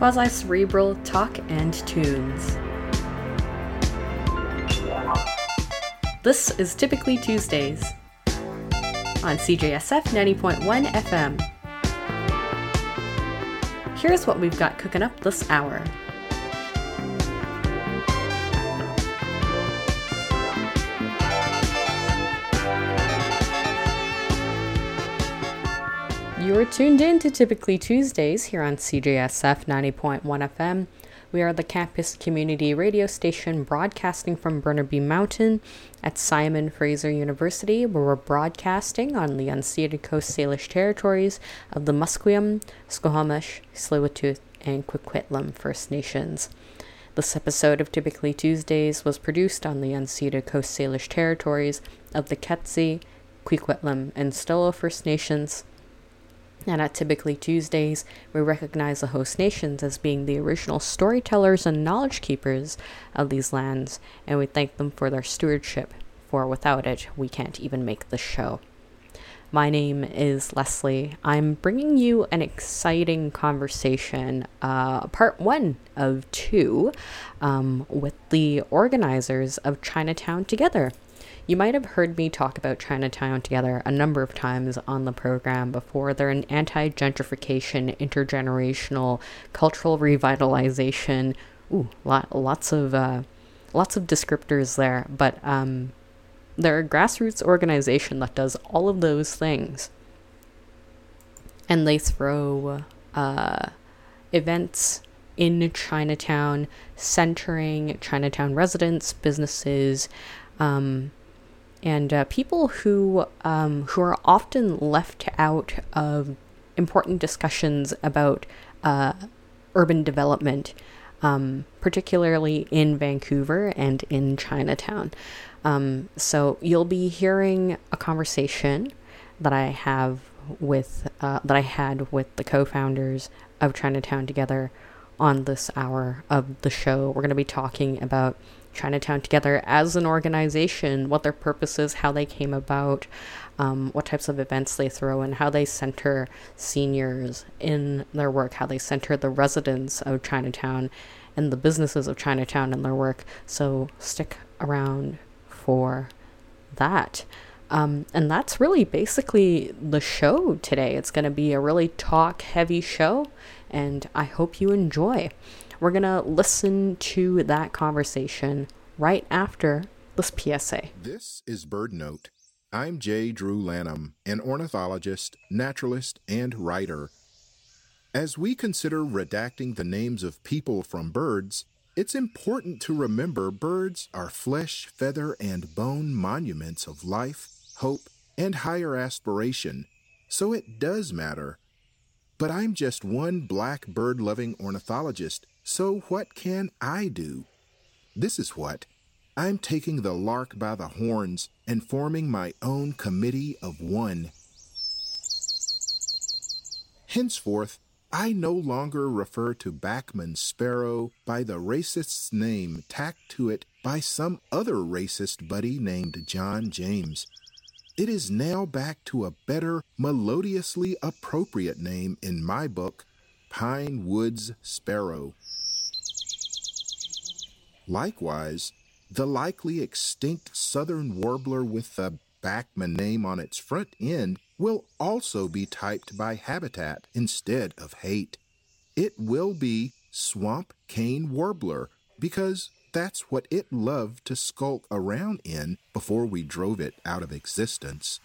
quasi-cerebral talk and tunes. This is Typically Tuesdays on CJSF 90.1 FM. Here's what we've got cooking up this hour. You're tuned in to Typically Tuesdays here on CJSF 90.1 FM. We are the campus community radio station broadcasting from Burnaby Mountain at Simon Fraser University, where we're broadcasting on the unceded Coast Salish territories of the Musqueam, Squamish, Tsleil-Waututh, and Coquitlam First Nations. This episode of Typically Tuesdays was produced on the unceded Coast Salish territories of the Ketsi, Coquitlam, and Stolo First Nations. And at Typically Tuesdays, we recognize the host nations as being the original storytellers and knowledge keepers of these lands, and we thank them for their stewardship, for without it, we can't even make the show. My name is Leslie. I'm bringing you an exciting conversation, part one of two, with the organizers of Chinatown Together. You might have heard me talk about Chinatown Together a number of times on the program before. They're an anti-gentrification, intergenerational, cultural revitalization. Lots of descriptors there, but they're a grassroots organization that does all of those things. And they throw events in Chinatown, centering Chinatown residents, businesses, and people who are often left out of important discussions about urban development, particularly in Vancouver and in Chinatown. So you'll be hearing a conversation that I had with the co-founders of Chinatown Together on this hour of the show. We're going to be talking about Chinatown Together as an organization, what their purpose is, how they came about, what types of events they throw in, how they center seniors in their work, how they center the residents of Chinatown and the businesses of Chinatown in their work. So stick around for that. And that's really basically the show today. It's going to be a really talk-heavy show, and I hope you enjoy. We're going to listen to that conversation right after this PSA. This is BirdNote. I'm J. Drew Lanham, an ornithologist, naturalist, and writer. As we consider redacting the names of people from birds, it's important to remember birds are flesh, feather, and bone monuments of life, hope, and higher aspiration, so it does matter. But I'm just one black bird-loving ornithologist, so what can I do? This is what. I'm taking the lark by the horns and forming my own committee of one. Henceforth, I no longer refer to Bachman's sparrow by the racist's name tacked to it by some other racist buddy named John James. It is now back to a better, melodiously appropriate name in my book, Pine Woods Sparrow. Likewise, the likely extinct southern warbler with the Bachman name on its front end will also be typed by habitat instead of hate. It will be swamp cane warbler because that's what it loved to skulk around in before we drove it out of existence.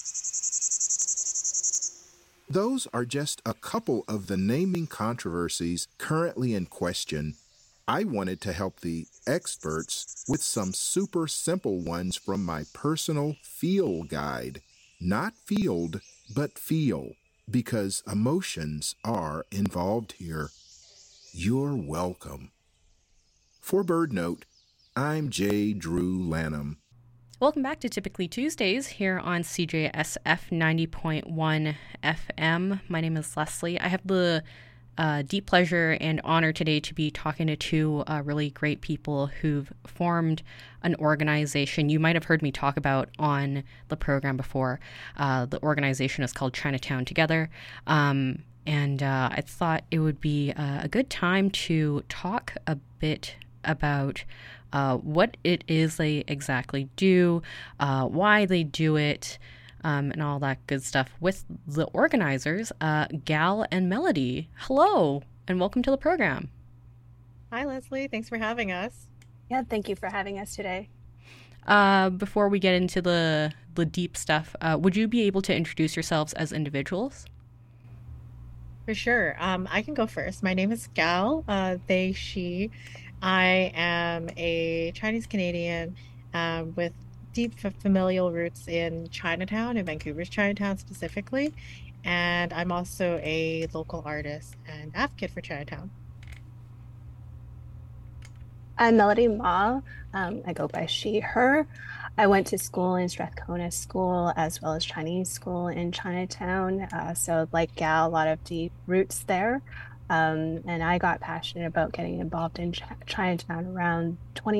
Those are just a couple of the naming controversies currently in question. I wanted to help the experts with some super simple ones from my personal feel guide. Not field, but feel, because emotions are involved here. You're welcome. For BirdNote, I'm J. Drew Lanham. Welcome back to Typically Tuesdays here on CJSF 90.1 FM. My name is Leslie. I have the deep pleasure and honor today to be talking to two really great people who've formed an organization you might have heard me talk about on the program before. The organization is called Chinatown Together. And I thought it would be a good time to talk a bit about what it is they exactly do, why they do it, and all that good stuff with the organizers, Gal and Melody. Hello, and welcome to the program. Hi, Leslie. Thanks for having us. Yeah, thank you for having us today. Before we get into the deep stuff, would you be able to introduce yourselves as individuals? For sure. I can go first. My name is Gal, they, she. I am a Chinese Canadian with deep familial roots in Chinatown, in Vancouver's Chinatown specifically. And I'm also a local artist and advocate for Chinatown. I'm Melody Ma. I go by she, her. I went to school in Strathcona School as well as Chinese school in Chinatown. So, like Gal, a lot of deep roots there. And I got passionate about getting involved in Chinatown around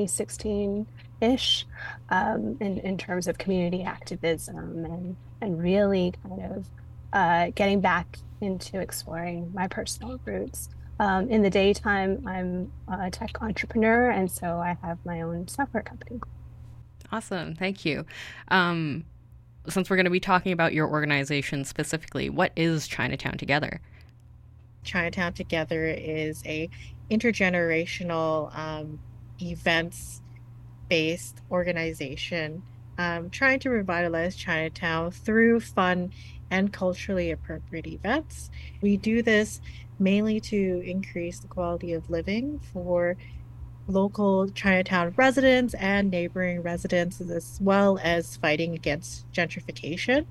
2016-ish, in terms of community activism and really kind of getting back into exploring my personal roots. In the daytime, I'm a tech entrepreneur, and so I have my own software company. Awesome, thank you. Um, since we're going to be talking about your organization specifically, what is Chinatown Together? Chinatown Together is a intergenerational events based organization trying to revitalize Chinatown through fun and culturally appropriate events. We do this mainly to increase the quality of living for local Chinatown residents and neighboring residents, as well as fighting against gentrification.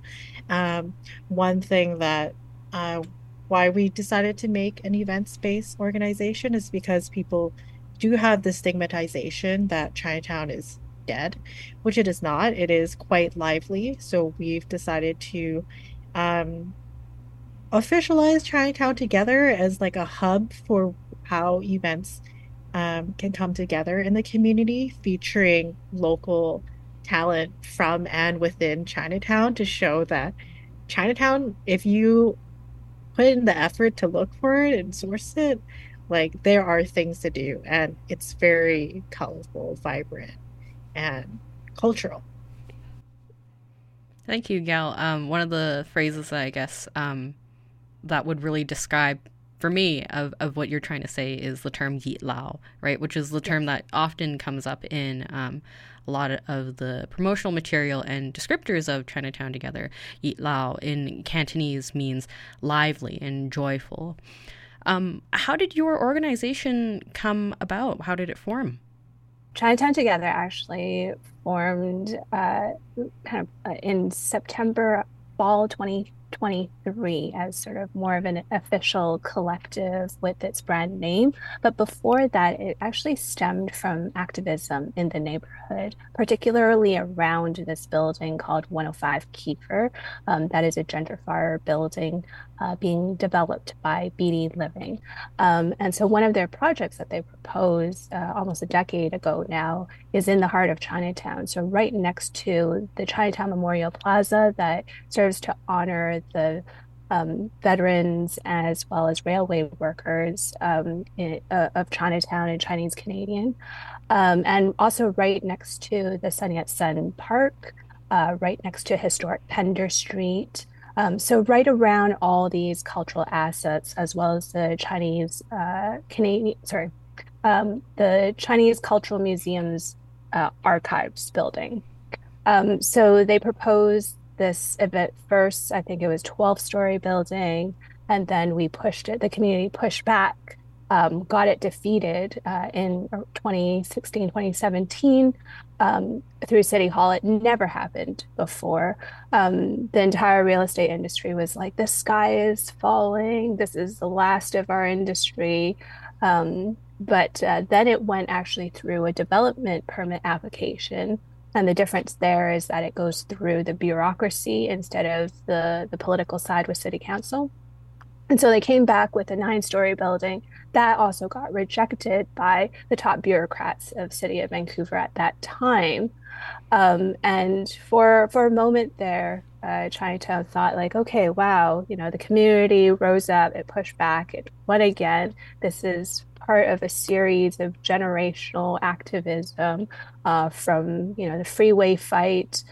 One thing that uh, why we decided to make an events-based organization is because people do have the stigmatization that Chinatown is dead, which it is not. It is quite lively. So we've decided to um, officialize Chinatown Together as like a hub for how events can come together in the community, featuring local talent from and within Chinatown to show that Chinatown, if you put in the effort to look for it and source it, like there are things to do, and it's very colorful, vibrant, and cultural. Thank you, Gal. One of the phrases that I guess that would really describe for me of what you're trying to say is the term Yi Lao, right? Which is the term Yes. that often comes up in a lot of the promotional material and descriptors of Chinatown Together. Yi Lao in Cantonese means lively and joyful. How did your organization come about? How did it form? Chinatown Together actually formed kind of in September, fall 2023 as sort of more of an official collective with its brand name. But before that, it actually stemmed from activism in the neighborhood, particularly around this building called 105 Kiefer. That is a gentrifier building being developed by BD Living. And so one of their projects that they proposed almost a decade ago now is in the heart of Chinatown. So right next to the Chinatown Memorial Plaza that serves to honor the veterans as well as railway workers of Chinatown and Chinese Canadian. And also right next to the Sun Yat-sen Park, right next to historic Pender Street. So right around all these cultural assets, as well as the Chinese Canadian, sorry, the Chinese Cultural Museum's archives building. So they proposed this event first, I think it was 12-story building, and then we pushed it, the community pushed back, got it defeated in 2016, 2017 through City Hall. It never happened before. The entire real estate industry was like, the sky is falling. This is the last of our industry. But then it went actually through a development permit application. And the difference there is that it goes through the bureaucracy instead of the political side with city council. And so they came back with a 9-story building that also got rejected by the top bureaucrats of City of Vancouver at that time. And for a moment there, Chinatown thought like, okay, wow, the community rose up, it pushed back, it won again. This is part of a series of generational activism from, the freeway fight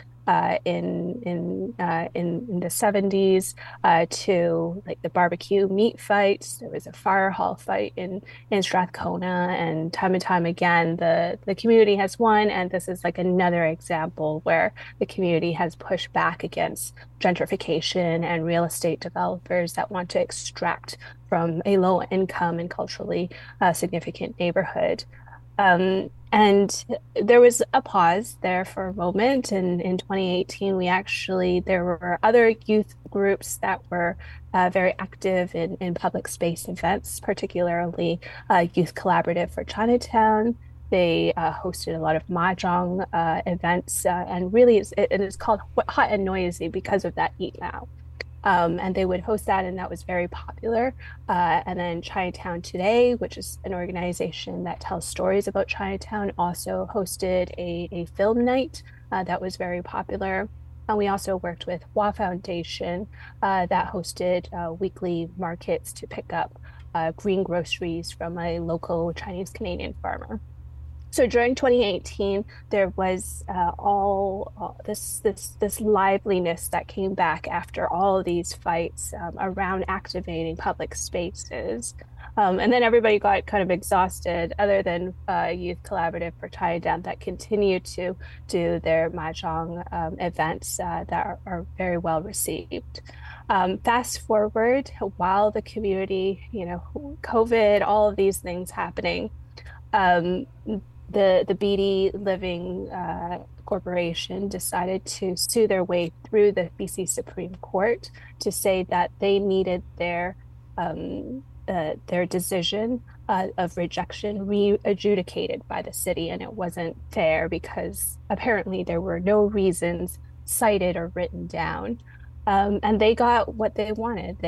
in the 70s to like the barbecue meat fights. There was a fire hall fight in Strathcona, and time again, the community has won. And this is like another example where the community has pushed back against gentrification and real estate developers that want to extract from a low income and culturally significant neighborhood. And there was a pause there for a moment. And in 2018, there were other youth groups that were very active in public space events, particularly Youth Collaborative for Chinatown. They hosted a lot of mahjong events, and really, it is called Hot and Noisy because of that Eat Now. And they would host that, and that was very popular. And then Chinatown Today, which is an organization that tells stories about Chinatown, also hosted a film night that was very popular. And we also worked with Hua Foundation that hosted weekly markets to pick up green groceries from a local Chinese Canadian farmer. So during 2018, there was all this liveliness that came back after all of these fights around activating public spaces. And then everybody got kind of exhausted, other than Youth Collaborative for Chinatown that continue to do their mahjong events that are very well received. Fast forward, while the community, COVID, all of these things happening, um, the BD Living Corporation decided to sue their way through the BC Supreme Court to say that they needed their decision of rejection re-adjudicated by the city, and it wasn't fair because apparently there were no reasons cited or written down. And they got what they wanted.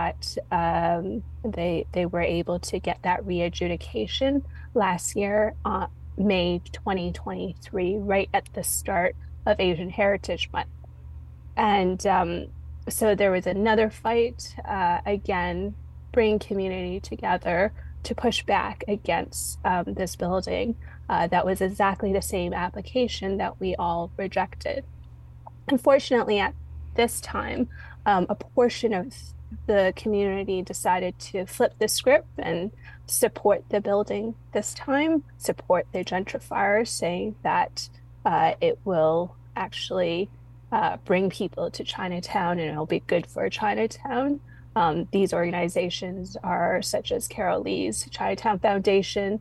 They were able to get that re-adjudication last year, May 2023, right at the start of Asian Heritage Month. And so there was another fight, again, bring community together to push back against this building that was exactly the same application that we all rejected. Unfortunately, at this time, a portion of the community decided to flip the script and support the building this time, support the gentrifiers, saying that it will actually bring people to Chinatown and it'll be good for Chinatown. These organizations are such as Carol Lee's Chinatown Foundation,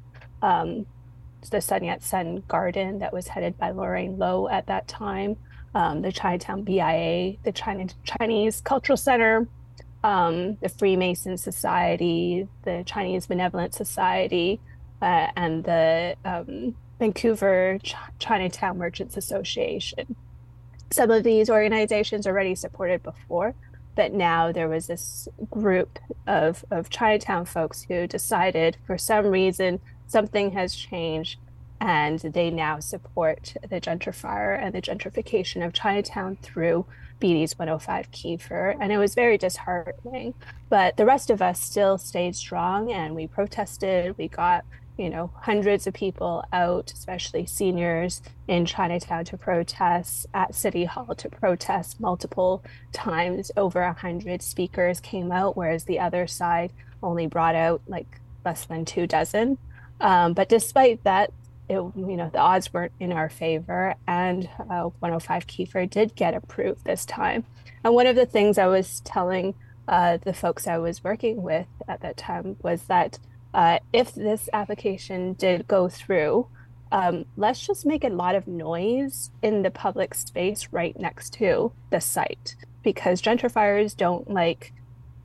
the Sun Yat-sen Garden that was headed by Lorraine Lowe at that time, the Chinatown BIA, the Chinese Cultural Center, the Freemason Society, the Chinese Benevolent Society, and the Vancouver Chinatown Merchants Association. Some of these organizations already supported before, but now there was this group of Chinatown folks who decided for some reason something has changed, and they now support the gentrifier and the gentrification of Chinatown through BD's 105 Kiefer. And it was very disheartening. But the rest of us still stayed strong and we protested. We got, hundreds of people out, especially seniors in Chinatown to protest, at City Hall to protest multiple times. Over 100 speakers came out, whereas the other side only brought out like less than 24. But despite that, the odds weren't in our favor, and 105 Kiefer did get approved this time. And one of the things I was telling the folks I was working with at that time was that if this application did go through, let's just make a lot of noise in the public space right next to the site, because gentrifiers don't like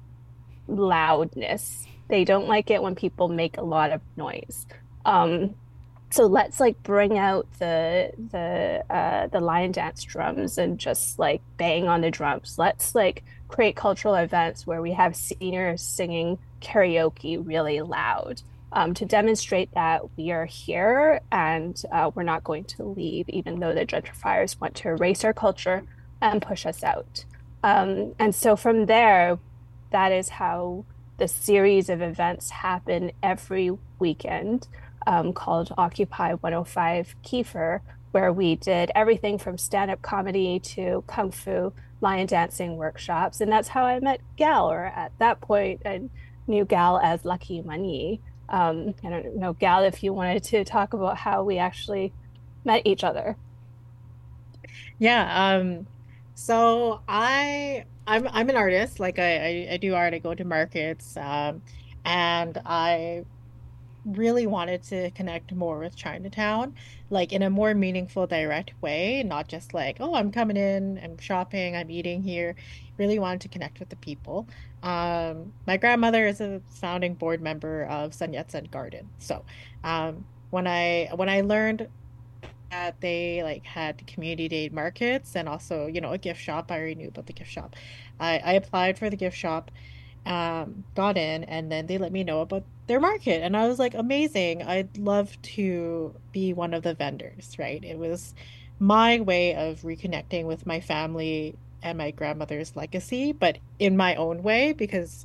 loudness. They don't like it when people make a lot of noise. So let's bring out the lion dance drums and just bang on the drums. Let's create cultural events where we have seniors singing karaoke really loud to demonstrate that we are here and we're not going to leave, even though the gentrifiers want to erase our culture, and push us out. And so from there, that is how the series of events happen every weekend, called Occupy 105 Kiefer, where we did everything from stand-up comedy to kung fu, lion dancing workshops. And that's how I met Gal, or at that point, I knew Gal as Lucky Money. I don't know, Gal, if you wanted to talk about how we actually met each other. Yeah, so I'm an artist. Like I do art, I go to markets, and I really wanted to connect more with Chinatown, like in a more meaningful, direct way, not just like, oh, I'm coming in, I'm shopping, I'm eating here. Really wanted to connect with the people. My grandmother is a founding board member of Sun Yat-sen Garden. So, when I learned that they like had community day markets and also, a gift shop, I already knew about the gift shop. I applied for the gift shop, got in, and then they let me know about their market. And I was like, amazing. I'd love to be one of the vendors, right? It was my way of reconnecting with my family and my grandmother's legacy, but in my own way, because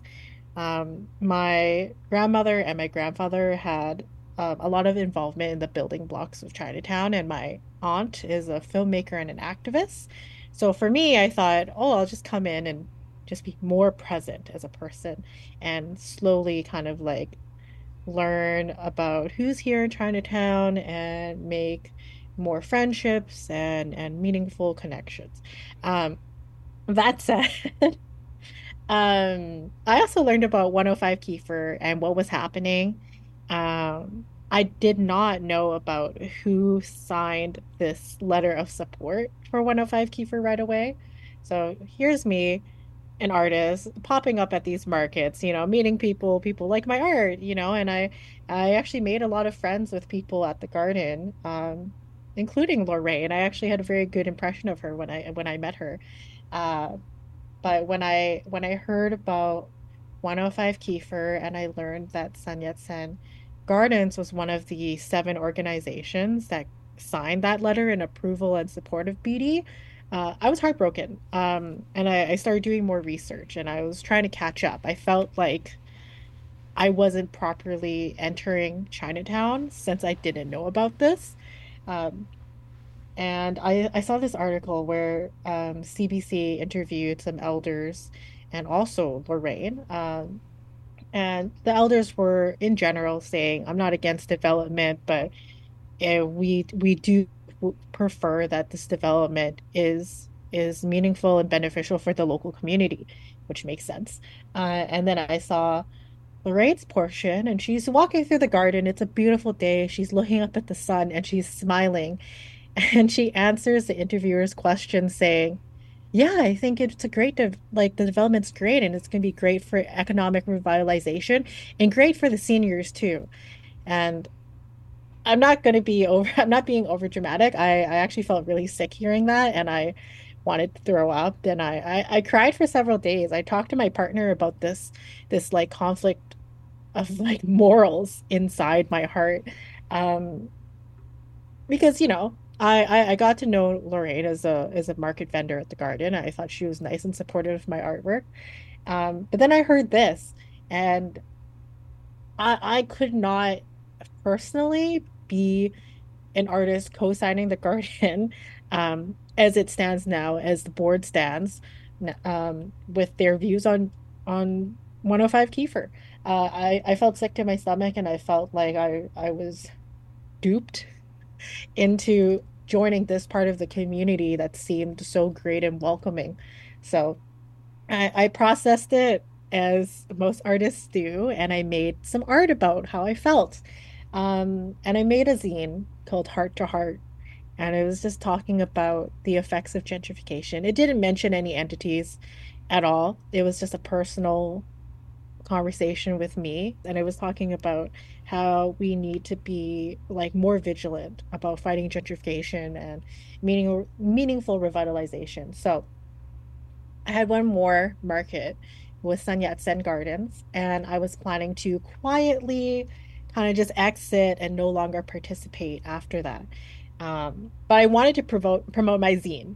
my grandmother and my grandfather had a lot of involvement in the building blocks of Chinatown, and my aunt is a filmmaker and an activist. So for me, I thought, oh, I'll just come in and just be more present as a person and slowly kind of like learn about who's here in Chinatown and make more friendships and meaningful connections. Um, that said, I also learned about 105 Kiefer and what was happening. I did not know about who signed this letter of support for 105 Kiefer right away. So here's me, an artist, popping up at these markets, meeting people, people like my art, and I actually made a lot of friends with people at the garden, including Lorraine. I actually had a very good impression of her when I met her. Uh, but when I heard about 105 Kiefer and I learned that Sun Yat-sen Gardens was one of the seven organizations that signed that letter in approval and support of BD, I was heartbroken. And I started doing more research and I was trying to catch up. I felt like I wasn't properly entering Chinatown since I didn't know about this. Um, and I saw this article where CBC interviewed some elders and also Lorraine. And the elders were, in general, saying, I'm not against development, but we do prefer that this development is meaningful and beneficial for the local community, which makes sense. And then I saw Lorraine's portion, and she's walking through the garden. It's a beautiful day. She's looking up at the sun and she's smiling. And she answers the interviewer's question saying, yeah, I think it's a like the development's great and it's going to be great for economic revitalization and great for the seniors too. And I'm not going to be over, I'm not being over dramatic. I actually felt really sick hearing that and I wanted to throw up and I cried for several days. I talked to my partner about this like conflict of like morals inside my heart. Um, because I got to know Lorraine as a market vendor at the garden. I thought she was nice and supportive of my artwork. But then I heard this, and I could not personally be an artist co-signing the garden as it stands now, as the board stands, with their views on 105 Kiefer. I felt sick to my stomach, and I felt like I was duped into joining this part of the community that seemed so great and welcoming. So I processed it as most artists do, and I made some art about how I felt. And I made a zine called Heart to Heart, and it was just talking about the effects of gentrification. It didn't mention any entities at all. It was just a personal conversation with me, and I was talking about how we need to be like more vigilant about fighting gentrification and meaningful revitalization. So I had one more market with Sun Yat-sen Gardens, and I was planning to quietly kind of just exit and no longer participate after that. But I wanted to promote my zine,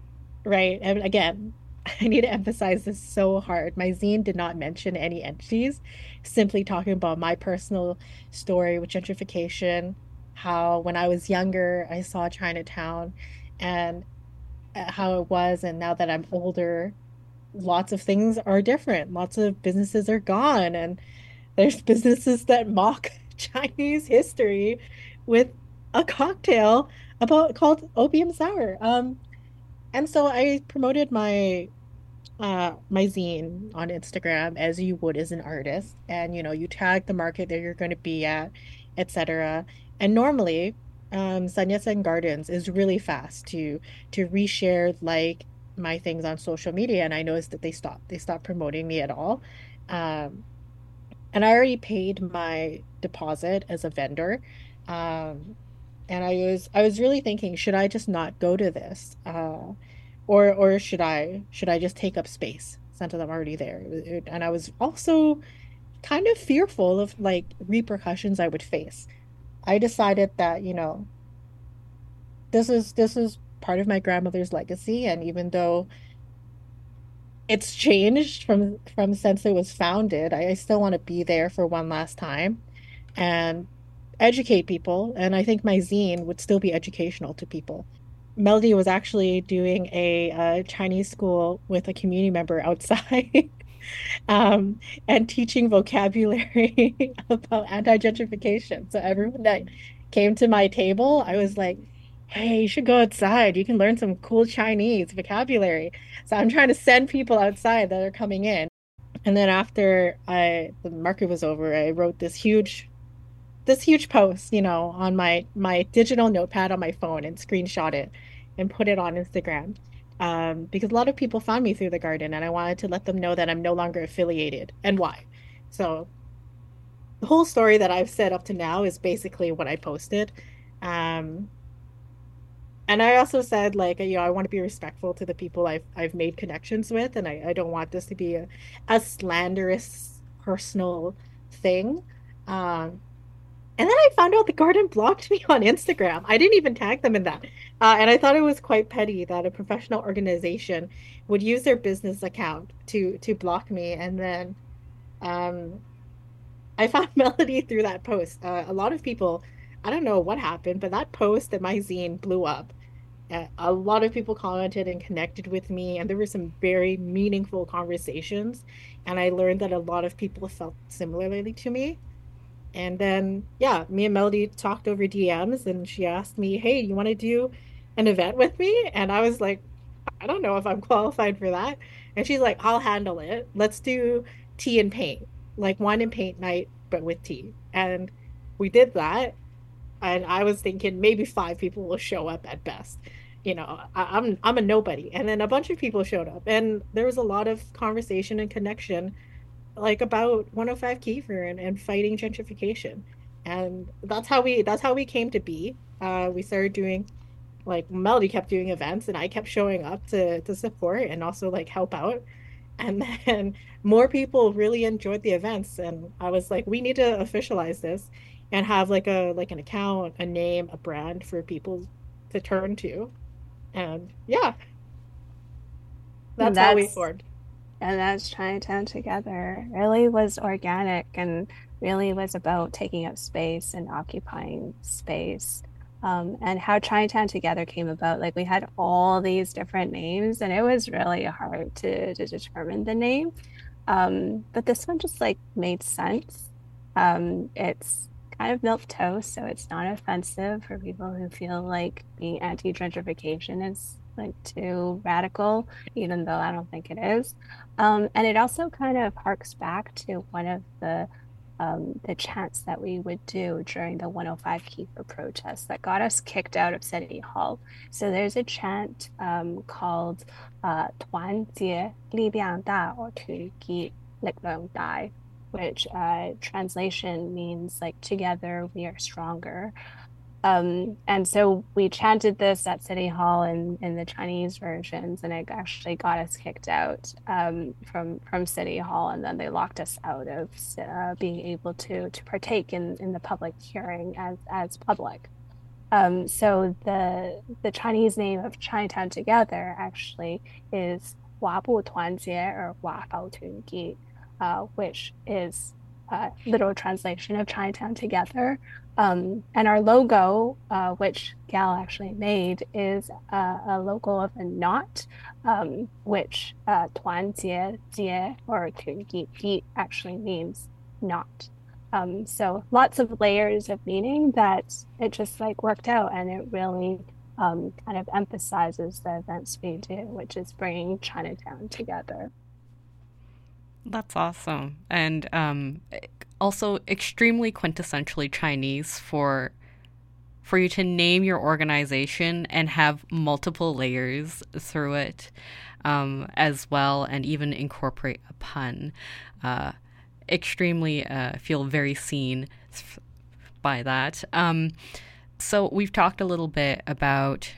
right. And again, I need to emphasize this so hard. My zine did not mention any entities, simply talking about my personal story with gentrification, how when I was younger, I saw Chinatown and how it was. And now that I'm older, lots of things are different. Lots of businesses are gone. And there's businesses that mock Chinese history with a cocktail about called opium sour. And so I promoted my zine on Instagram as you would as an artist. And you tag the market that you're going to be at, etc. And normally, Sanyasen Gardens is really fast to reshare like my things on social media. And I noticed that they stopped promoting me at all. Um, and I already paid my deposit as a vendor. Um, and I was really thinking, should I just not go to this? Or should I just take up space since I'm already there? And I was also kind of fearful of like repercussions I would face. I decided that, this is part of my grandmother's legacy, and even though it's changed from since it was founded, I still want to be there for one last time and educate people. And I think my zine would still be educational to people. Melody was actually doing a Chinese school with a community member outside, um, and teaching vocabulary about anti-gentrification. So everyone that came to my table, I was like, "Hey, you should go outside. You can learn some cool Chinese vocabulary." So I'm trying to send people outside that are coming in. And then after the market was over, I wrote this huge post, on my digital notepad on my phone and screenshot it and put it on Instagram. Because a lot of people found me through the garden, and I wanted to let them know that I'm no longer affiliated and why. So the whole story that I've said up to now is basically what I posted. Um, and I also said like, I want to be respectful to the people I've made connections with, and I don't want this to be a slanderous personal thing. Um, And then I found out the garden blocked me on Instagram. I didn't even tag them in that. And I thought it was quite petty that a professional organization would use their business account to block me. And then um, I found Melody through that post. A lot of people, I don't know what happened, but that post and my zine blew up. A lot of people commented and connected with me, and there were some very meaningful conversations. And I learned that a lot of people felt similarly to me. And then, yeah, me and Melody talked over DMs, and she asked me, "Hey, you want to do an event with me?" And I was like, "I don't know if I'm qualified for that." And she's like, "I'll handle it. Let's do tea and paint, like wine and paint night, but with tea." And we did that. And I was thinking maybe five people will show up at best. I'm a nobody. And then a bunch of people showed up, and there was a lot of conversation and connection like about 105 Kiefer and fighting gentrification. And that's how we came to be. We started doing like Melody kept doing events, and I kept showing up to support and also like help out. And then more people really enjoyed the events, and I was like, we need to officialize this and have like an account, a name, a brand for people to turn to. And yeah, And that's how we that's formed. and that's Chinatown Together. Really was organic and really was about taking up space and occupying space. And how Chinatown Together came about, like we had all these different names, and it was really hard to determine the name. But this one just like made sense. It's kind of milk toast, so it's not offensive for people who feel like being anti-gentrification is like too radical, even though I don't think it is. And it also kind of harks back to one of the chants that we would do during the 105 Kiefer protests that got us kicked out of City Hall. So there's a chant called 团结力量大 or 团结力量大, which translation means like together we are stronger. And so we chanted this at City Hall in the Chinese versions, and it actually got us kicked out from City Hall, and then they locked us out of being able to partake in the public hearing as public. So the Chinese name of Chinatown Together actually is 华不团结 or 华宝团结, which is a literal translation of Chinatown Together. And our logo, which Gal actually made, is a logo of a knot, which 团结 or 团结 actually means knot. So lots of layers of meaning that it just like worked out, and it really kind of emphasizes the events we do, which is bringing Chinatown together. That's awesome. And also extremely quintessentially Chinese for you to name your organization and have multiple layers through it, as well, and even incorporate a pun. Extremely feel very seen by that. So we've talked a little bit about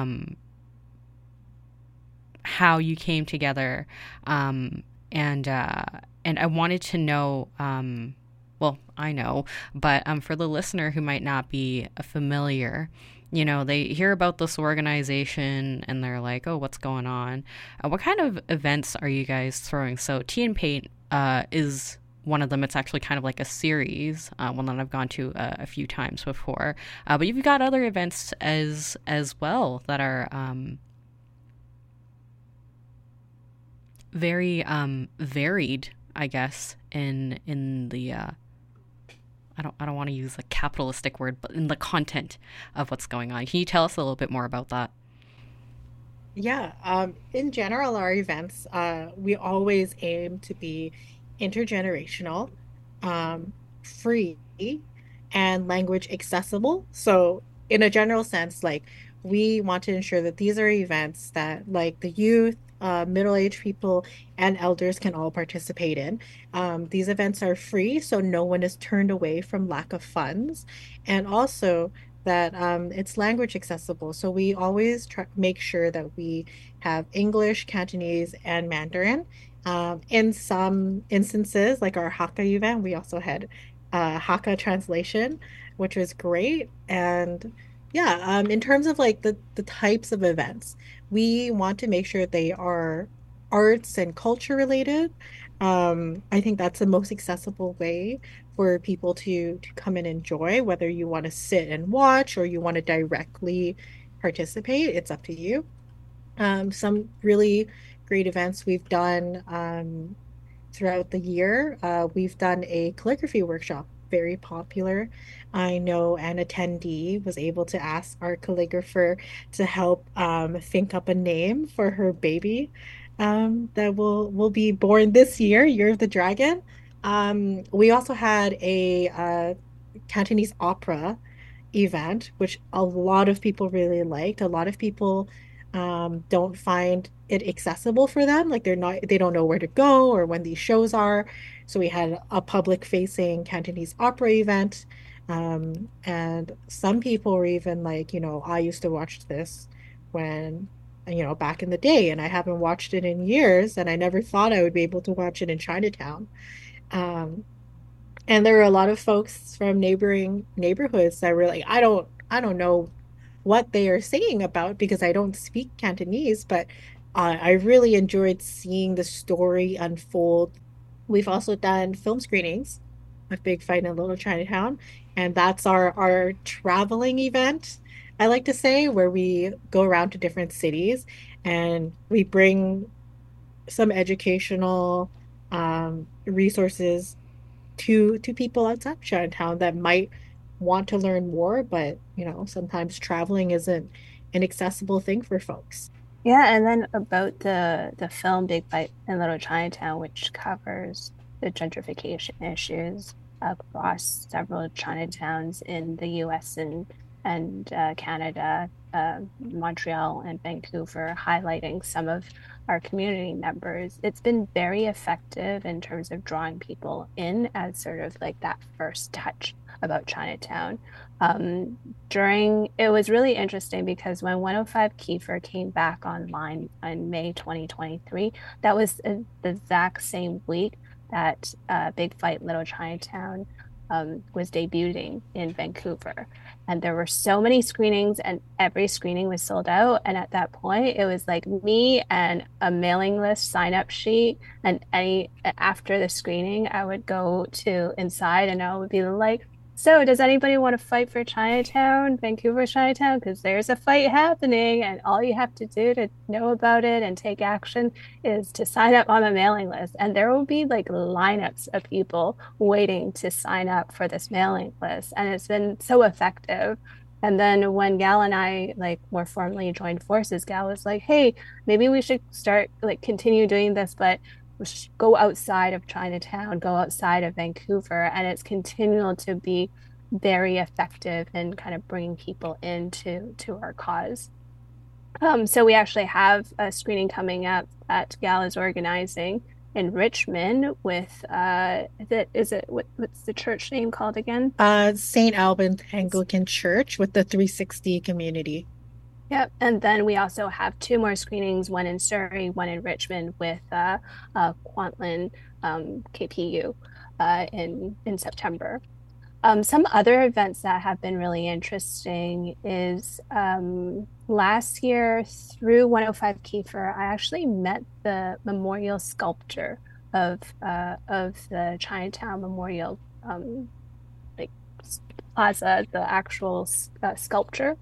how you came together, and I wanted to know. Well, I know, but for the listener who might not be familiar, they hear about this organization and they're like, "Oh, what's going on? What kind of events are you guys throwing?" So Tea and Paint is one of them. It's actually kind of like a series, one that I've gone to a few times before. But you've got other events as well that are very varied, I guess, in the I don't want to use a capitalistic word, but in the content of what's going on. Can you tell us a little bit more about that? Yeah, in general, our events, we always aim to be intergenerational, free, and language accessible. So, in a general sense, like we want to ensure that these are events that like the youth, middle-aged people, and elders can all participate in. These events are free, so no one is turned away from lack of funds, and also that it's language accessible. So we always try make sure that we have English, Cantonese, and Mandarin. In some instances, like our Hakka event, we also had Hakka translation, which was great. And yeah, in terms of like the types of events, we want to make sure they are arts and culture related. I think that's the most accessible way for people to come and enjoy, whether you want to sit and watch or you want to directly participate, it's up to you. Some really great events we've done throughout the year. We've done a calligraphy workshop, very popular. I know an attendee was able to ask our calligrapher to help think up a name for her baby that will be born this year of the Dragon. We also had a Cantonese opera event, which a lot of people really liked. A lot of people don't find it accessible for them. Like they don't know where to go or when these shows are. So we had a public facing Cantonese opera event. And some people were even like, I used to watch this when, back in the day, and I haven't watched it in years, and I never thought I would be able to watch it in Chinatown. Um, and there were a lot of folks from neighboring neighborhoods that were like, I don't know what they are saying about because I don't speak Cantonese, but I really enjoyed seeing the story unfold. We've also done film screenings of Big Fight in Little Chinatown, and that's our traveling event, I like to say, where we go around to different cities and we bring some educational resources to people outside Chinatown that might want to learn more, but sometimes traveling isn't an accessible thing for folks. Yeah, and then about the film Big Fight in Little Chinatown, which covers the gentrification issues across several Chinatowns in the US and Canada, Montreal and Vancouver, highlighting some of our community members. It's been very effective in terms of drawing people in as sort of like that first touch about Chinatown. Um, During it was really interesting because when 105 Kiefer came back online in May 2023, that was the exact same week that Big Fight Little Chinatown was debuting in Vancouver. And there were so many screenings, and every screening was sold out. And at that point, it was like me and a mailing list sign up sheet. And after the screening, I would go to inside and I would be like, so, does anybody want to fight for Chinatown, Vancouver Chinatown? Because there's a fight happening, and all you have to do to know about it and take action is to sign up on a mailing list. And there will be like lineups of people waiting to sign up for this mailing list. And it's been so effective. And then when Gal and I like more formally joined forces, Gal was like, hey, maybe we should start like continue doing this, but go outside of Chinatown, go outside of Vancouver, and it's continual to be very effective in kind of bringing people into our cause. So we actually have a screening coming up that Gal is organizing in Richmond with what's the church name called again? St. Albans Anglican Church with the 360 community. Yep. And then we also have two more screenings, one in Surrey, one in Richmond with Kwantlen KPU in September. Some other events that have been really interesting is last year through 105 Kiefer, I actually met the memorial sculptor of the Chinatown Memorial like plaza, the actual sculpture.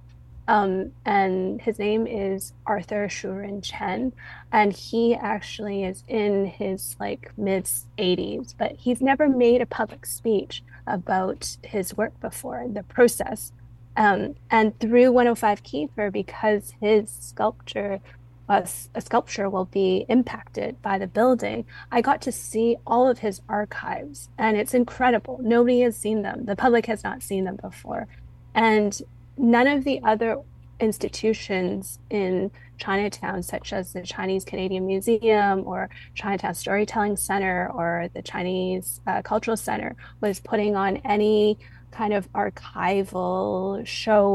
And his name is Arthur Shuren Chen, and he actually is in his like mid 80s, but he's never made a public speech about his work before, the process. And through 105 Kiefer, because his sculpture, a sculpture will be impacted by the building, I got to see all of his archives, and it's incredible. Nobody has seen them. The public has not seen them before. And none of the other institutions in Chinatown, such as the Chinese Canadian Museum or Chinatown Storytelling Center or the Chinese Cultural Center, was putting on any kind of archival show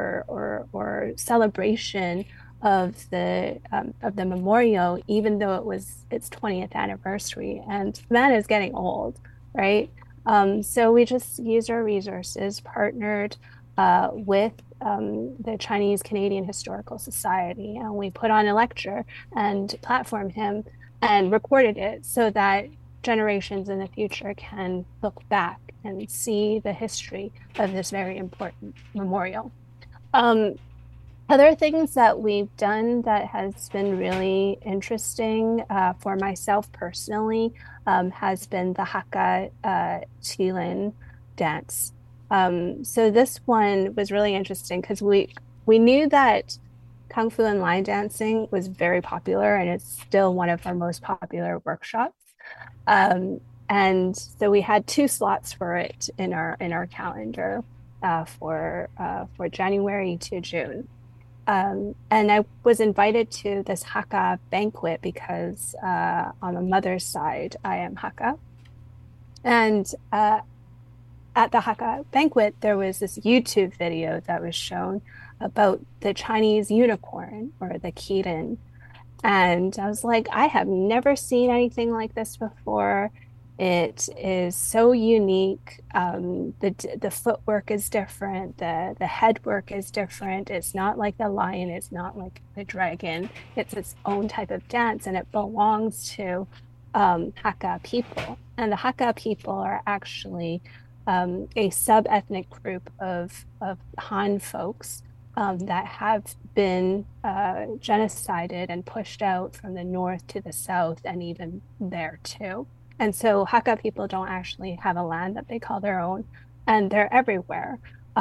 or celebration of the memorial, even though it was its 20th anniversary. And that is getting old, right? So we just used our resources, partnered with the Chinese Canadian Historical Society, and we put on a lecture and platformed him and recorded it so that generations in the future can look back and see the history of this very important memorial. Other things that we've done that has been really interesting for myself personally has been the Hakka Qilin dance. So this one was really interesting because we knew that Kung Fu and line dancing was very popular, and it's still one of our most popular workshops. And so we had 2 slots for it in our calendar for January to June. And I was invited to this Hakka banquet because on the mother's side, I am Hakka. And at the Hakka banquet, there was this YouTube video that was shown about the Chinese unicorn or the Kirin. And I was like, I have never seen anything like this before. It is so unique. The footwork is different. The head work is different. It's not like the lion. It's not like the dragon. It's its own type of dance, and it belongs to Hakka people. And the Hakka people are actually a sub-ethnic group of Han folks that have been genocided and pushed out from the north to the south and even there too. And so Hakka people don't actually have a land that they call their own, and they're everywhere.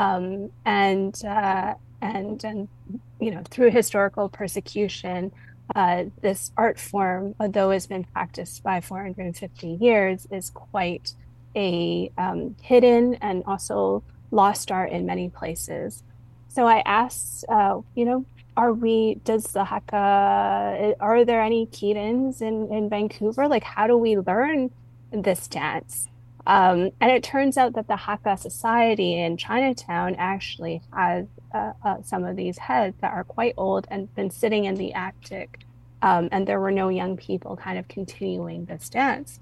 And you know, through historical persecution, this art form, although has been practiced by 450 years, is quite a hidden and also lost art in many places. So I asked, you know, does the Hakka, are there any Kirins in Vancouver? Like, how do we learn this dance? And it turns out that the Hakka Society in Chinatown actually has some of these heads that are quite old and been sitting in the attic. And there were no young people kind of continuing this dance.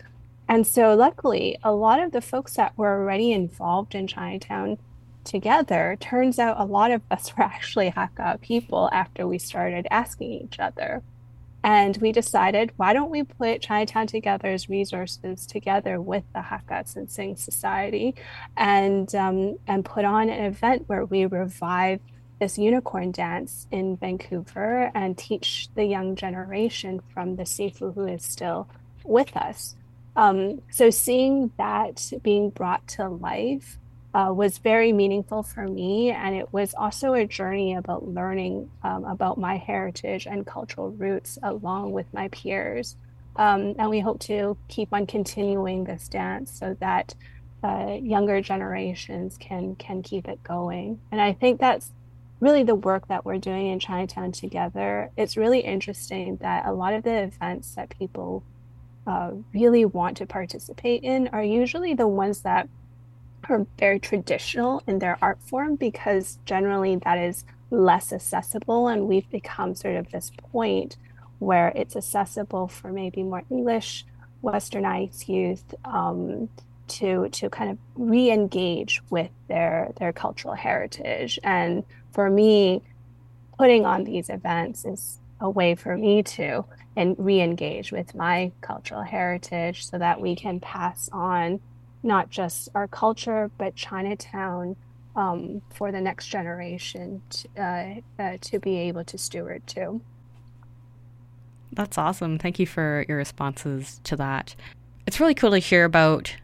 And so, luckily, a lot of the folks that were already involved in Chinatown together, turns out a lot of us were actually Hakka people after we started asking each other. And we decided, why don't we put Chinatown Together's resources together with the Hakka Sensing Society and put on an event where we revive this unicorn dance in Vancouver and teach the young generation from the Sifu who is still with us. So seeing that being brought to life was very meaningful for me. And it was also a journey about learning about my heritage and cultural roots along with my peers. And we hope to keep on continuing this dance so that younger generations can keep it going. And I think that's really the work that we're doing in Chinatown together. It's really interesting that a lot of the events that people really want to participate in are usually the ones that are very traditional in their art form because generally that is less accessible. And we've become sort of this point where it's accessible for maybe more English, Westernized youth to kind of re-engage with their cultural heritage. And for me, putting on these events is a way for me to and re-engage with my cultural heritage so that we can pass on not just our culture, but Chinatown for the next generation to be able to steward too. That's awesome. Thank you for your responses to that. It's really cool to hear about,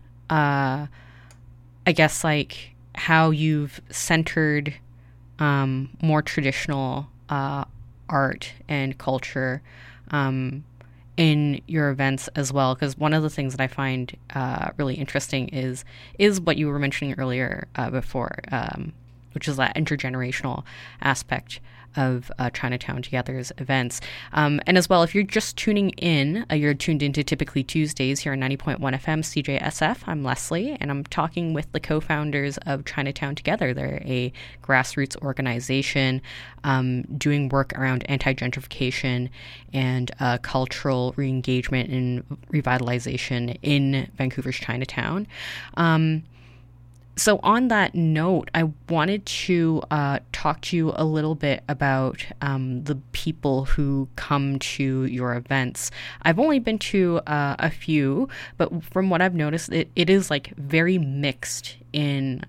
I guess, like how you've centered more traditional art and culture in your events as well. Because one of the things that I find really interesting is what you were mentioning earlier before, which is that intergenerational aspect of Chinatown Together's events. And as well, if you're just tuning in, you're tuned into Typically Tuesdays here on 90.1 FM CJSF. I'm Leslie, and I'm talking with the co-founders of Chinatown Together. They're a grassroots organization doing work around anti-gentrification and cultural re-engagement and revitalization in Vancouver's Chinatown. So on that note, I wanted to talk to you a little bit about the people who come to your events. I've only been to a few, but from what I've noticed, it is like very mixed in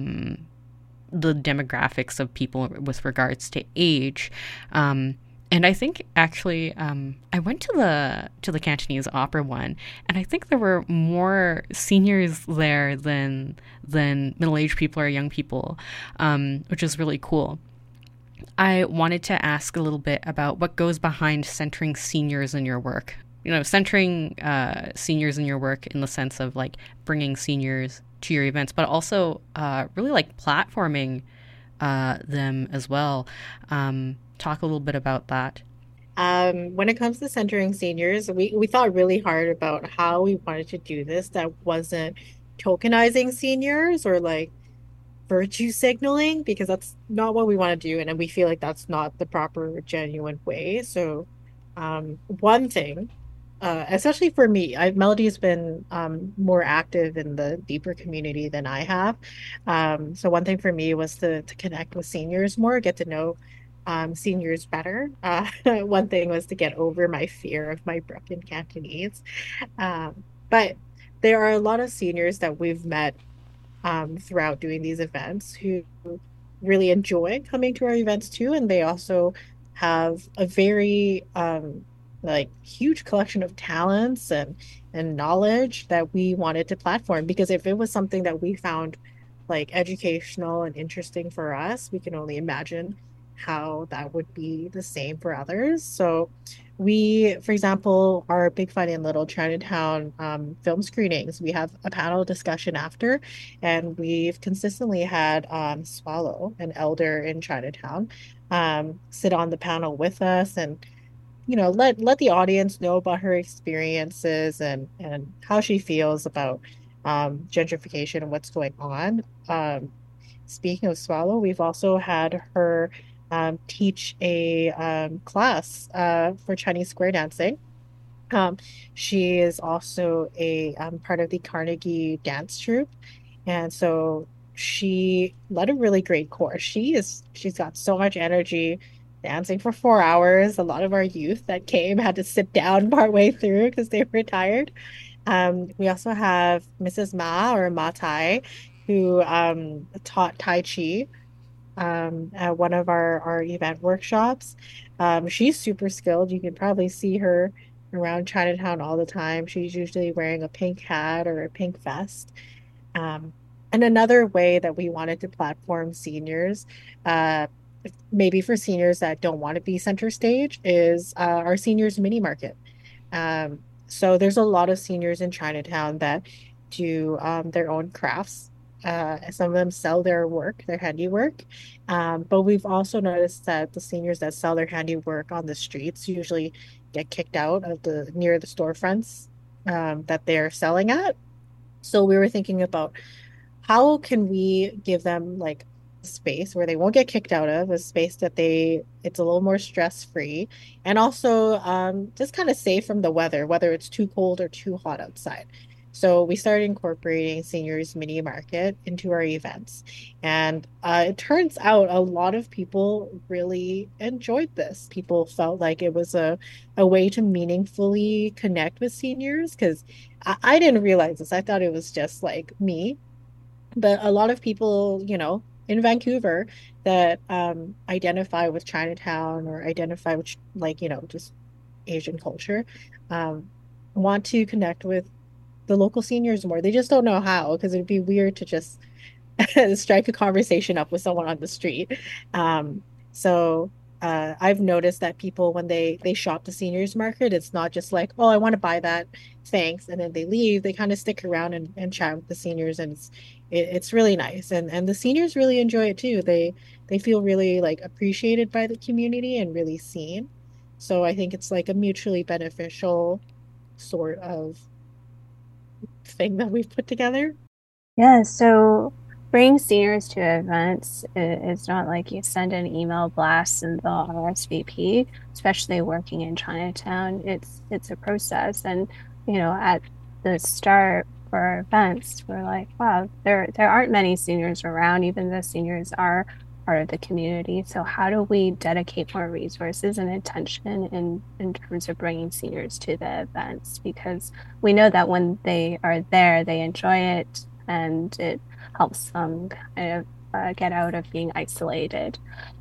the demographics of people with regards to age. And I think actually, I went to the Cantonese Opera one, and I think there were more seniors there than middle-aged people or young people, which is really cool. I wanted to ask a little bit about what goes behind centering seniors in your work. You know, centering seniors in your work in the sense of like bringing seniors to your events, but also really like platforming them as well. Talk a little bit about that. When it comes to centering seniors, we thought really hard about how we wanted to do this that wasn't tokenizing seniors or like virtue signaling because that's not what we want to do, and then we feel like that's not the proper, genuine way. So, one thing, especially for me, Melody's been more active in the deeper community than I have. So one thing for me was to connect with seniors more, get to know seniors better. One thing was to get over my fear of my broken Cantonese. But there are a lot of seniors that we've met throughout doing these events who really enjoy coming to our events too, and they also have a very like huge collection of talents and knowledge that we wanted to platform because if it was something that we found like educational and interesting for us, we can only imagine how that would be the same for others. So we, for example, are big fan in Little Chinatown film screenings. We have a panel discussion after, and we've consistently had Swallow, an elder in Chinatown, sit on the panel with us and let the audience know about her experiences and how she feels about gentrification and what's going on. Speaking of Swallow, we've also had her teach a class for Chinese square dancing. Um, she is also a part of the Carnegie dance troupe, and so she led a really great course. She's got so much energy, dancing for 4 hours. A lot of our youth that came had to sit down partway through because they were tired. We also have Mrs. Ma or Ma Tai, who taught Tai Chi at one of our event workshops. She's super skilled. You can probably see her around Chinatown all the time. She's usually wearing a pink hat or a pink vest. Um, and another way that we wanted to platform seniors, uh, maybe for seniors that don't want to be center stage, is our seniors mini market. Um, so there's a lot of seniors in Chinatown that do their own crafts. Some of them sell their work, their handiwork. But we've also noticed that the seniors that sell their handiwork on the streets usually get kicked out of the near the storefronts that they're selling at. So we were thinking about how can we give them like a space where they won't get kicked out of, a space that it's a little more stress free, and also just kind of safe from the weather, whether it's too cold or too hot outside. So we started incorporating seniors mini market into our events, and it turns out a lot of people really enjoyed this. People felt like it was a way to meaningfully connect with seniors because I didn't realize this. I thought it was just like me, but a lot of people, in Vancouver that identify with Chinatown or identify with like, just Asian culture, um, want to connect with the local seniors more. They just don't know how because it'd be weird to just strike a conversation up with someone on the street. Um, so I've noticed that people when they shop the seniors market, it's not just like, oh, I want to buy that, thanks, and then they leave. They kind of stick around and chat with the seniors, and it's really nice. And the seniors really enjoy it too. They feel really like appreciated by the community and really seen. So I think it's like a mutually beneficial sort of thing that we've put together. Yeah, so bringing seniors to events is not like you send an email blast and they'll RSVP, especially working in Chinatown. It's a process. And, at the start for our events, we're like, wow, there aren't many seniors around, even the seniors are part of the community. So how do we dedicate more resources and attention in terms of bringing seniors to the events? Because we know that when they are there, they enjoy it and it helps them kind of get out of being isolated.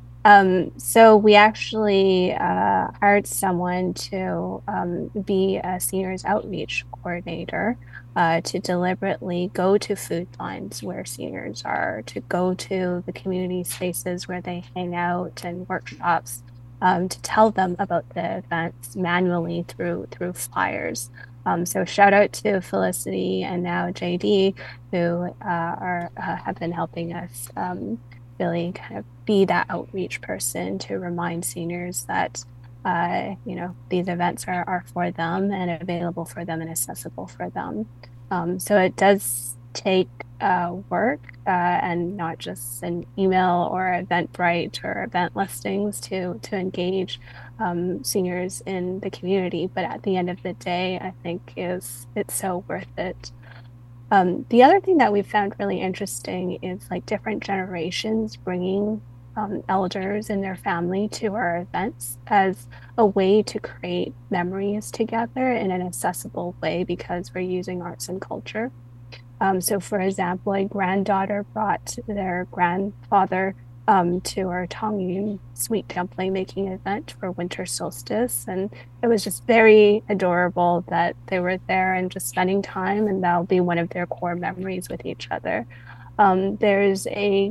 So we actually hired someone to be a seniors outreach coordinator to deliberately go to food lines where seniors are, to go to the community spaces where they hang out and workshops, to tell them about the events manually through flyers. So shout out to Felicity and now JD, who are have been helping us really kind of be that outreach person to remind seniors that these events are for them and available for them and accessible for them. So it does take work and not just an email or Eventbrite or event listings to engage seniors in the community. But at the end of the day, I think it's so worth it. The other thing that we've found really interesting is like different generations bringing elders and their family to our events as a way to create memories together in an accessible way because we're using arts and culture. So, for example, a granddaughter brought their grandfather to our Tongyun sweet dumpling making event for winter solstice. And it was just very adorable that they were there and just spending time, and that'll be one of their core memories with each other. There's a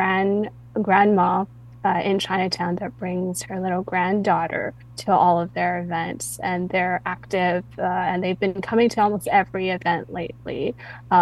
grandma in Chinatown that brings her little granddaughter to all of their events, and they're active and they've been coming to almost every event lately.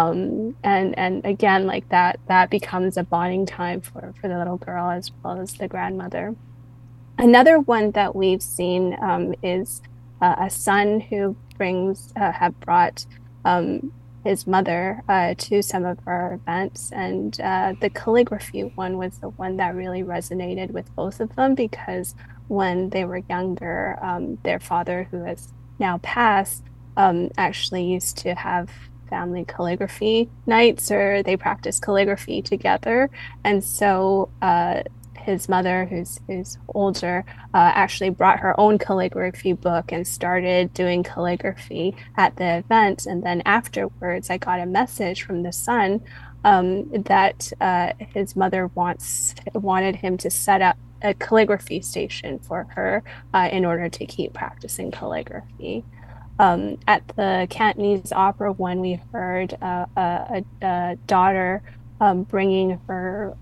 And again, like that becomes a bonding time for the little girl as well as the grandmother. Another one that we've seen is a son who have brought his mother to some of our events. And the calligraphy one was the one that really resonated with both of them because when they were younger, their father, who has now passed, actually used to have family calligraphy nights, or they practiced calligraphy together. And so his mother, who's older, actually brought her own calligraphy book and started doing calligraphy at the event. And then afterwards, I got a message from the son that his mother wanted him to set up a calligraphy station for her in order to keep practicing calligraphy. At the Cantonese Opera, when we heard a daughter bringing her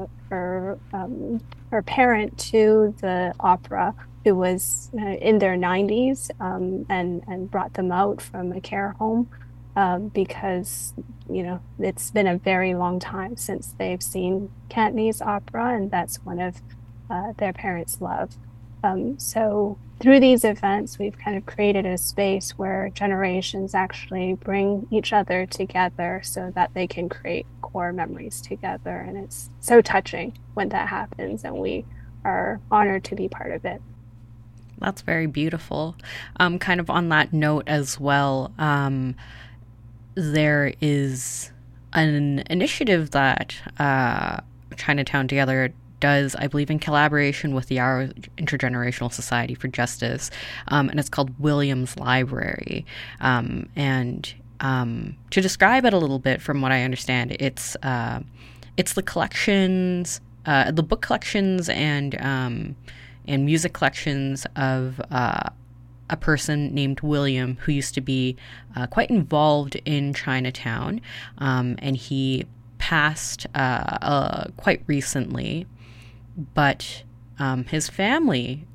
parent to the opera, who was in their 90s, and brought them out from a care home because it's been a very long time since they've seen Cantonese opera, and that's one of their parents' love. So through these events, we've kind of created a space where generations actually bring each other together so that they can create core memories together. And it's so touching when that happens, and we are honored to be part of it. That's very beautiful. Kind of on that note as well, there is an initiative that Chinatown Together does, I believe, in collaboration with the Our Intergenerational Society for Justice, and it's called Williams Library. And to describe it a little bit, from what I understand, it's the collections, the book collections and music collections of a person named William, who used to be quite involved in Chinatown, and he passed quite recently. But his family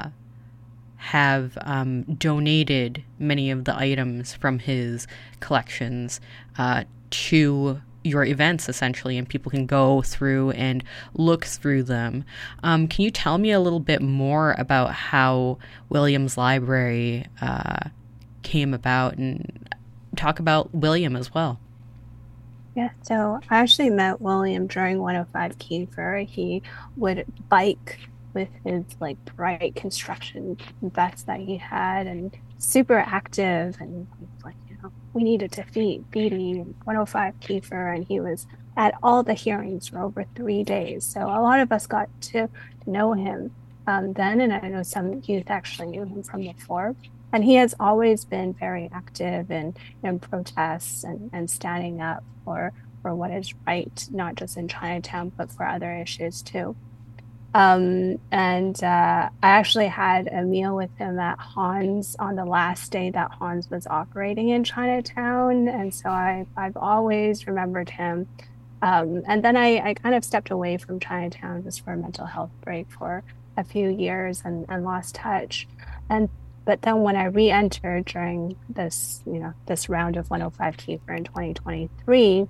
have donated many of the items from his collections to your events, essentially, and people can go through and look through them. Can you tell me a little bit more about how Williams Library came about, and talk about William as well? Yeah, so I actually met William during 105 Kiefer. He would bike with his bright construction vest that he had, and super active, and we needed to feed 105 Kiefer, and he was at all the hearings for over 3 days. So a lot of us got to know him then, and I know some youth actually knew him from before. And he has always been very active in protests and standing up for what is right, not just in Chinatown, but for other issues too. I actually had a meal with him at Hans on the last day that Hans was operating in Chinatown. And so I've always remembered him. And then I kind of stepped away from Chinatown just for a mental health break for a few years and lost touch. But then when I re-entered during this round of 105 Kiefer in 2023,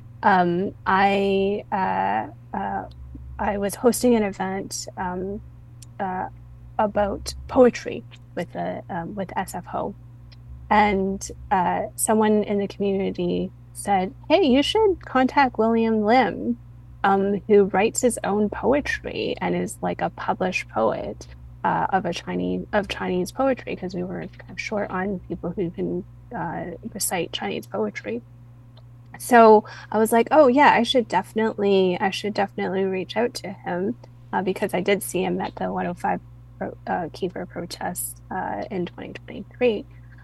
I was hosting an event about poetry with SFO, and someone in the community said, "Hey, you should contact William Lim, who writes his own poetry and is like a published poet." Of Chinese poetry, because we were kind of short on people who can recite Chinese poetry. So I was like, oh yeah, I should definitely reach out to him because I did see him at the 105 Kiefer protest in 2023,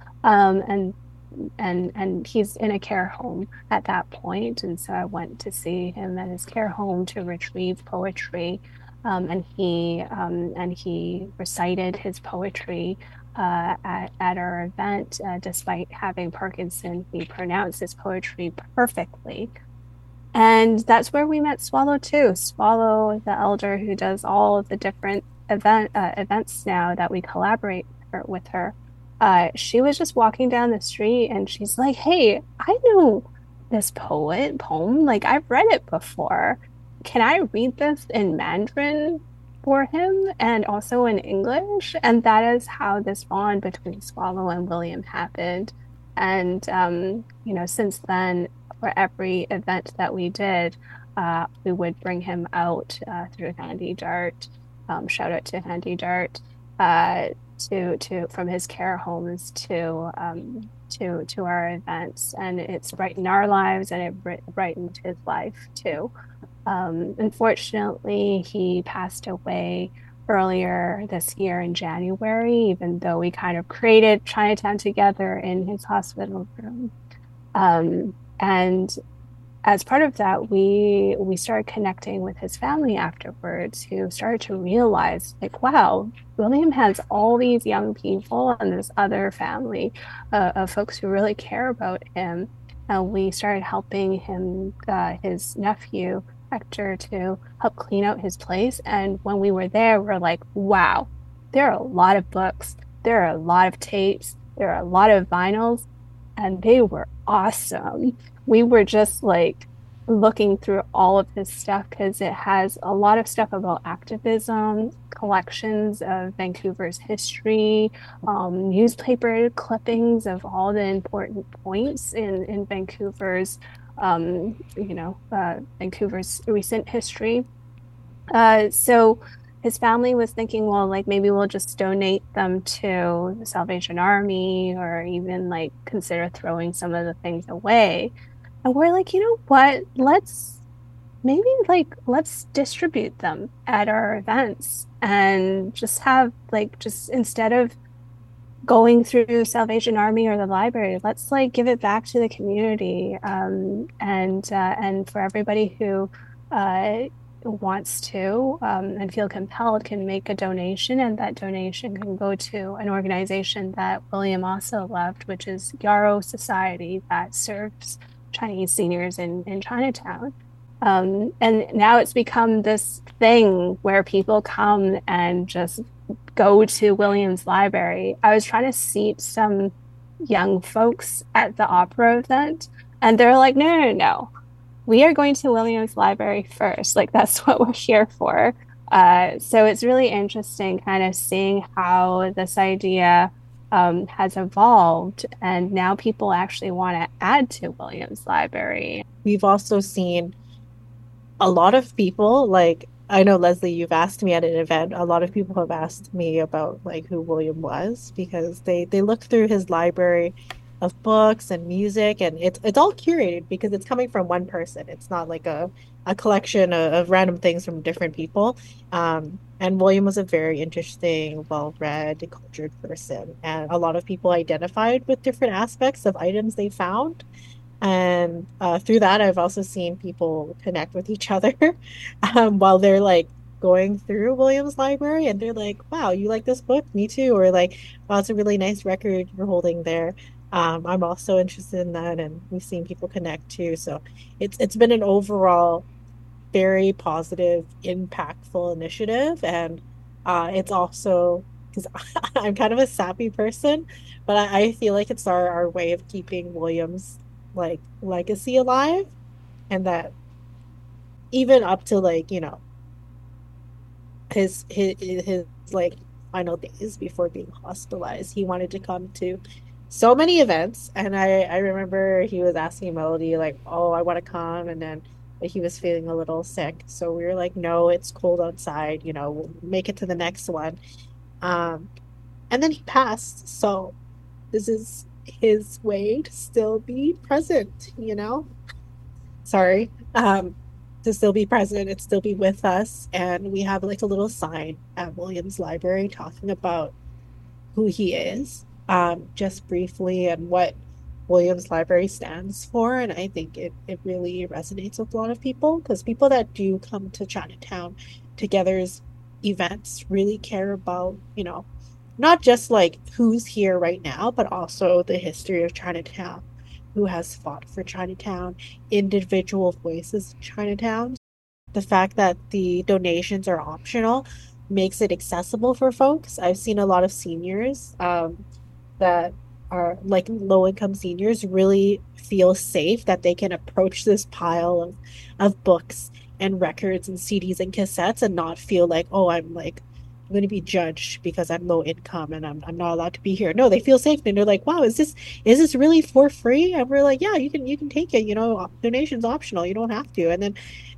and he's in a care home at that point, and so I went to see him at his care home to retrieve poetry. And he recited his poetry at our event. Despite having Parkinson, he pronounced his poetry perfectly. And that's where we met Swallow too. Swallow, the elder who does all of the different events now that we collaborate with her. She was just walking down the street and she's like, "Hey, I know this poem. I've read it before. Can I read this in Mandarin for him and also in English?" And that is how this bond between Swallow and William happened. And, since then, for every event that we did, we would bring him out through Handy Dart. Shout out to Handy Dart. to from his care homes to our events, and it's brightened our lives, and it brightened his life too. Unfortunately, he passed away earlier this year in January, even though we kind of created Chinatown together in his hospital room. And as part of that, we started connecting with his family afterwards, who started to realize, like, wow, William has all these young people and this other family of folks who really care about him. And we started helping him, his nephew, Hector, to help clean out his place. And when we were there, we're like, wow, there are a lot of books, there are a lot of tapes, there are a lot of vinyls, and they were awesome. We were just like looking through all of his stuff because it has a lot of stuff about activism, collections of Vancouver's history, newspaper clippings of all the important points in Vancouver's, Vancouver's recent history. So his family was thinking, well, like maybe we'll just donate them to the Salvation Army, or even like consider throwing some of the things away. And we're like, you know what? Let's distribute them at our events, and just have just instead of going through Salvation Army or the library, let's like give it back to the community. And for everybody who wants to and feel compelled can make a donation, and that donation can go to an organization that William also loved, which is Yarrow Society, that serves Chinese seniors in Chinatown. And now it's become this thing where people come and just go to Williams Library. I was trying to seat some young folks at the opera event, and they're like, no. We are going to Williams Library first. Like, that's what we're here for. So it's really interesting kind of seeing how this idea has evolved, and now people actually want to add to Williams Library. We've also seen a lot of people, like, I know, Leslie, you've asked me at an event, a lot of people have asked me about like who William was, because they look through his library of books and music, and it's all curated because it's coming from one person. It's not like a collection of random things from different people. And William was a very interesting, well-read, cultured person, and a lot of people identified with different aspects of items they found. And through that, I've also seen people connect with each other while they're like going through Williams Library, and they're like, wow, you like this book? Me too. Or like, wow, it's a really nice record you're holding there. I'm also interested in that, and we've seen people connect too. So it's been an overall very positive, impactful initiative. And it's also, because I'm kind of a sappy person, but I feel like it's our way of keeping Williams like legacy alive, and that even up to like, you know, his like final days before being hospitalized, he wanted to come to so many events. And I remember he was asking Melody like, oh, I want to come, and then he was feeling a little sick, so we were like, no, it's cold outside, you know, we'll make it to the next one. And then he passed, so this is his way to still be present, you know, sorry, to still be present and still be with us. And we have like a little sign at Williams Library talking about who he is, just briefly, and what Williams Library stands for. And I think it really resonates with a lot of people, because people that do come to Chinatown Together's events really care about, you know, not just like who's here right now, but also the history of Chinatown, who has fought for Chinatown, individual voices in Chinatown. The fact that the donations are optional makes it accessible for folks. I've seen a lot of seniors that are like low-income seniors really feel safe that they can approach this pile of books and records and CDs and cassettes and not feel like, oh, I'm going to be judged because I'm low income and I'm not allowed to be here. No, they feel safe, and they're like, wow, is this really for free? And we're like, yeah, you can take it, you know, donation's optional, you don't have to. And then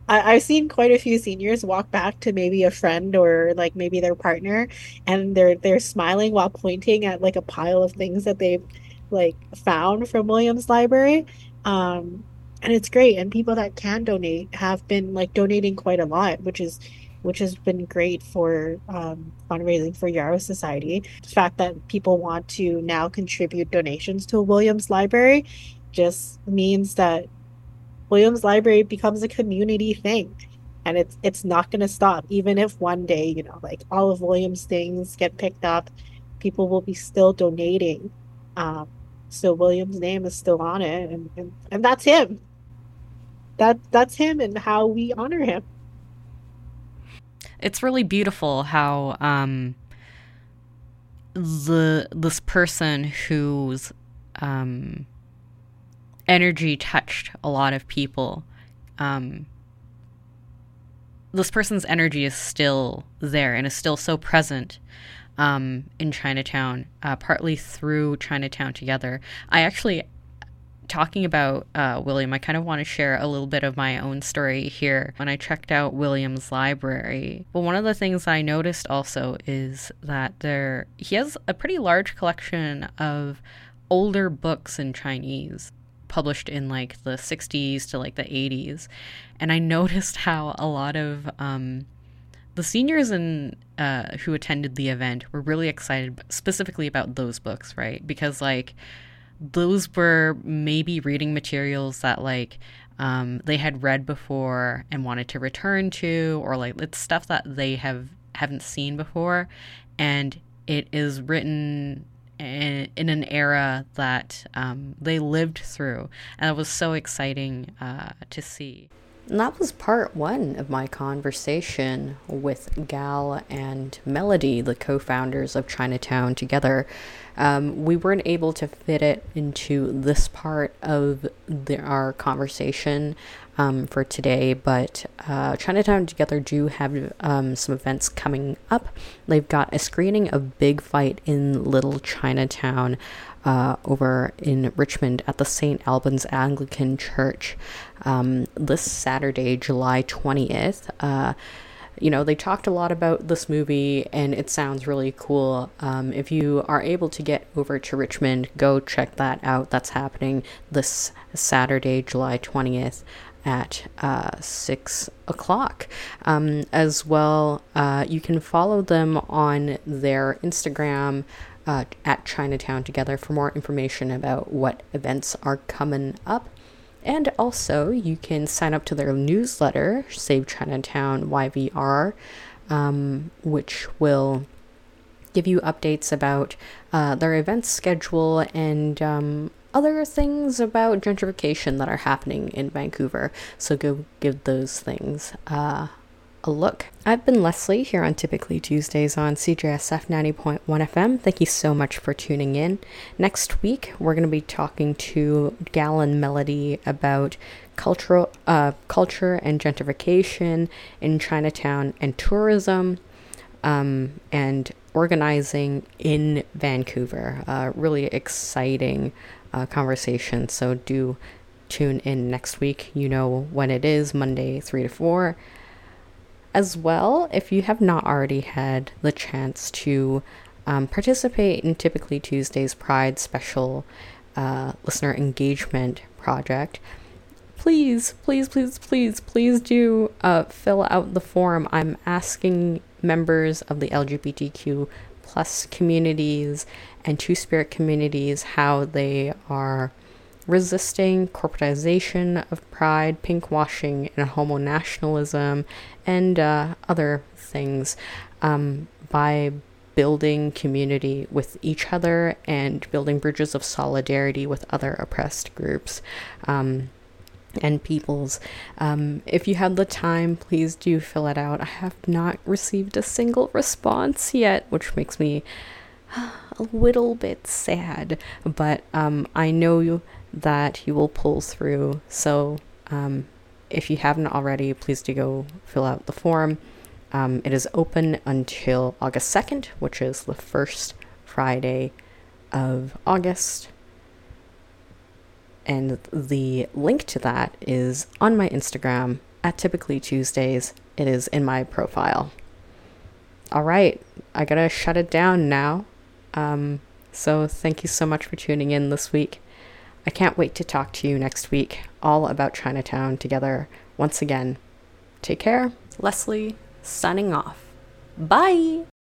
I've seen quite a few seniors walk back to maybe a friend or like maybe their partner, and they're smiling while pointing at like a pile of things that they've like found from Williams Library. Um, and it's great. And people that can donate have been like donating quite a lot, which has been great for fundraising for Yarrow Society. The fact that people want to now contribute donations to Williams Library just means that Williams Library becomes a community thing. And it's not going to stop. Even if one day, you know, like all of Williams things get picked up, people will be still donating. Um, so Williams' name is still on it, and that's him. That's him and how we honor him. It's really beautiful how this person whose energy touched a lot of people, this person's energy is still there and is still so present in Chinatown, partly through Chinatown Together. I actually, talking about William, I kind of want to share a little bit of my own story here. When I checked out William's library, well, one of the things I noticed also is that he has a pretty large collection of older books in Chinese, published in like the 60s to like the 80s. And I noticed how a lot of the seniors who attended the event were really excited specifically about those books, right? Because like those were maybe reading materials that like they had read before and wanted to return to, or like it's stuff that they haven't seen before, and it is written in an era that they lived through, and it was so exciting to see. And that was part one of my conversation with Gal and Melody, the co-founders of Chinatown Together. We weren't able to fit it into this part of our conversation for today, but Chinatown Together do have some events coming up. They've got a screening of Big Fight in Little Chinatown over in Richmond at the St. Albans Anglican Church this Saturday, July 20th. You know, they talked a lot about this movie, and it sounds really cool. If you are able to get over to Richmond, go check that out. That's happening this Saturday, July 20th at 6 o'clock. As well, you can follow them on their Instagram at Chinatown Together for more information about what events are coming up. And also, you can sign up to their newsletter, Save Chinatown YVR, which will give you updates about their event schedule and other things about gentrification that are happening in Vancouver. So go give those things a look. I've been Leslie here on Typically Tuesdays on CJSF 90.1 FM. Thank you so much for tuning in. Next week, we're going to be talking to Gal and Melody about culture and gentrification in Chinatown and tourism and organizing in Vancouver. Really exciting conversation. So do tune in next week. You know when it is, Monday 3 to 4. As well, if you have not already had the chance to participate in Typically Tuesday's Pride Special Listener Engagement Project, please do fill out the form. I'm asking members of the LGBTQ plus communities and Two-Spirit communities how they are resisting corporatization of pride, pinkwashing, and homo-nationalism, and other things by building community with each other and building bridges of solidarity with other oppressed groups and peoples. If you have the time, please do fill it out. I have not received a single response yet, which makes me a little bit sad, but I know that you will pull through. So if you haven't already, please do go fill out the form. It is open until August 2nd, which is the first Friday of August. And the link to that is on my Instagram at Typically Tuesdays. It is in my profile. All right, I gotta shut it down now. So thank you so much for tuning in this week. I can't wait to talk to you next week all about Chinatown together once again. Take care. Leslie, signing off. Bye!